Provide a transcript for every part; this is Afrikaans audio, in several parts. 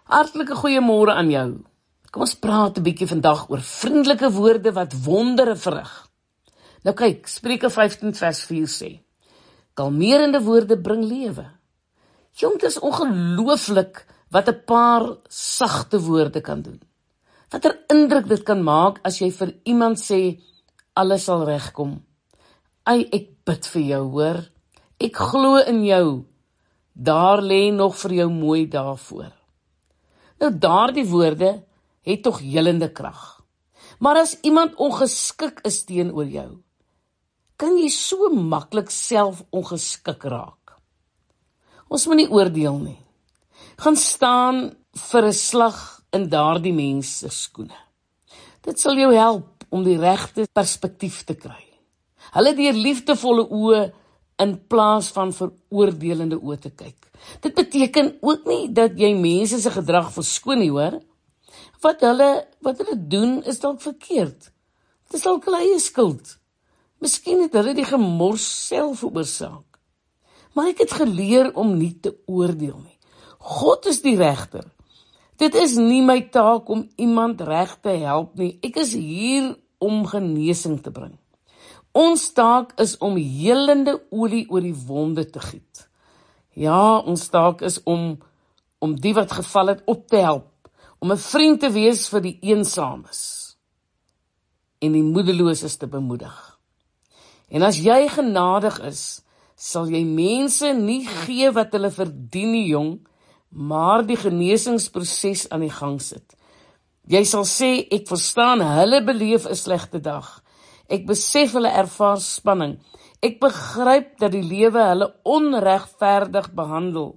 Hartlike goeiemôre aan jou. Kom ons praat 'n bietjie vandag oor vriendelike woorde wat wondere verrig. Nou kyk, Spreuke 15 vers 4 sê, kalmerende woorde bring lewe. Jong, dit is ongelooflik wat 'n paar sagte woorde kan doen. Watter indruk dit kan maak as jy vir iemand sê, alles sal regkom. Ek bid vir jou, hoor. Ek glo in jou. Daar lê nog vir jou mooi dae voor. Nou daardie woorde het tog helende krag. Maar as iemand ongeskik is teenoor jou, kan jy so maklik self ongeskik raak. Ons moet nie oordeel nie. Gaan staan vir 'n slag in daardie mens se skoene. Dit sal jou help om die regte perspektief te kry. Hulle deur liefdevolle oë in plaas van veroordelende oë te kyk. Dit beteken ook nie dat jy mense se gedrag verskoon nie, hoor. Wat hulle doen is dalk verkeerd. Dit is dalk hulle eie skuld. Miskien het hulle die gemors self veroorsaak. Maar ek het geleer om nie te oordeel nie. God is die regter. Dit is nie my taak om iemand reg te help nie. Ek is hier om genesing te bring. Ons taak is om helende olie oor die wonde te giet. Ja, ons taak is om die wat geval het op te help, om 'n vriend te wees vir die eensames en die moedeloses te bemoedig. En as jy genadig is, sal jy mense nie gee wat hulle verdien nie, jong, maar die genesingsproses aan die gang sit. Jy sal sê, ek verstaan, hulle beleef 'n slegte dag. Ek besef hulle ervaar spanning. Ek begryp dat die lewe hulle onregverdig behandel.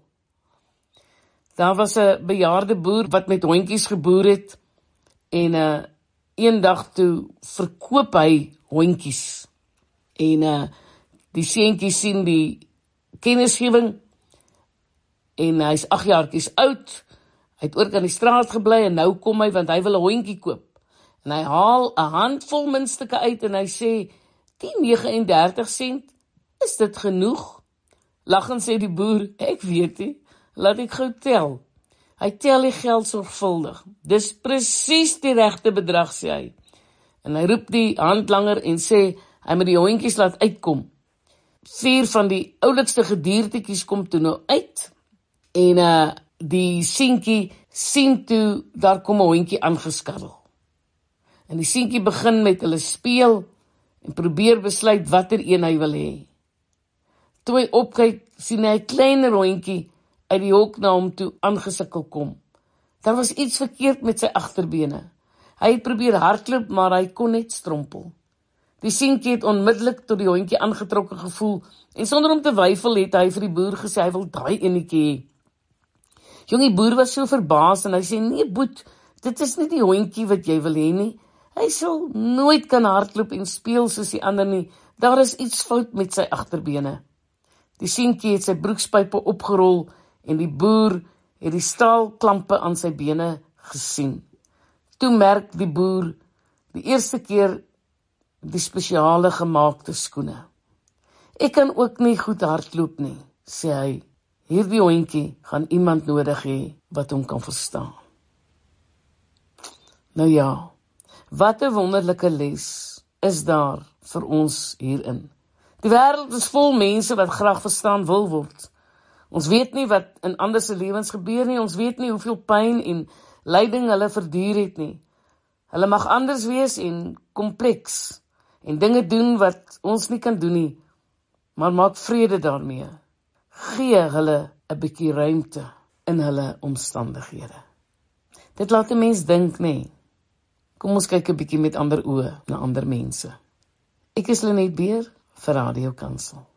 Daar was 'n bejaarde boer wat met hondjies geboer het en eendag toe verkoop hy hondjies. En die seentjie sien die kennisgewing en hy's 8 jaartjies oud. Hy het ook aan die straat gebly en nou kom hy want hy wil 'n hondjie koop. En hy haal 'n handvol muntstukke uit en hy sê, die 39 sent, is dit genoeg? Lachend sê die boer, ek weet nie, laat ek gou tel. Hy tel die geld sorgvuldig. Dis presies die regte bedrag, sê hy. En hy roep die handlanger en sê, hy moet die hondjies laat uitkom. 4 van die oulikste gediertetjies kom toe nou uit. En die seentjie sien toe, daar kom 'n hondjie aangeskarrel. En die seentjie begin met hulle speel en probeer besluit watter een hy wil hê. Toe hy opkyk, sien hy 'n kleiner hondjie uit die hok na hom toe aangesukkel kom. Daar was iets verkeerd met sy agterbene. Hy het probeer hardloop, maar hy kon net strompel. Die seentjie het onmiddellik tot die hondjie aangetrokke gevoel en sonder om te weifel het hy vir die boer gesê hy wil daai enetjie hê. Jongie boer was so verbaas en hy sê, nee boet, dit is nie die hondjie wat jy wil hê nie. Hy sal nooit kan hardloop en speel soos die ander nie. Daar is iets fout met sy agterbene. Die seentjie het sy broekspype opgerol en die boer het die staalklampe aan sy bene gesien. Toe merk die boer die eerste keer die spesiale gemaakte skoene. Ek kan ook nie goed hardloop nie, sê hy. Hierdie hondjie gaan iemand nodig hê wat hom kan verstaan. Nou ja, wat 'n wonderlike les is daar vir ons hierin. Die wêreld is vol mense wat graag verstaan wil word. Ons weet nie wat in ander se lewens gebeur nie, ons weet nie hoeveel pyn en lyding hulle verduur het nie. Hulle mag anders wees en kompleks en dinge doen wat ons nie kan doen nie, maar maak vrede daarmee. Gee hulle 'n bietjie ruimte in hulle omstandighede. Dit laat 'n mens dink, nee. Kom ons kyk 'n bietjie met ander oë na ander mense. Ek is Lenet Beer vir Radio Kansel.